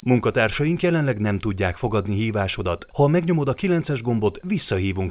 Munkatársaink jelenleg nem tudják fogadni hívásodat. Ha megnyomod a 9-es gombot, visszahívunk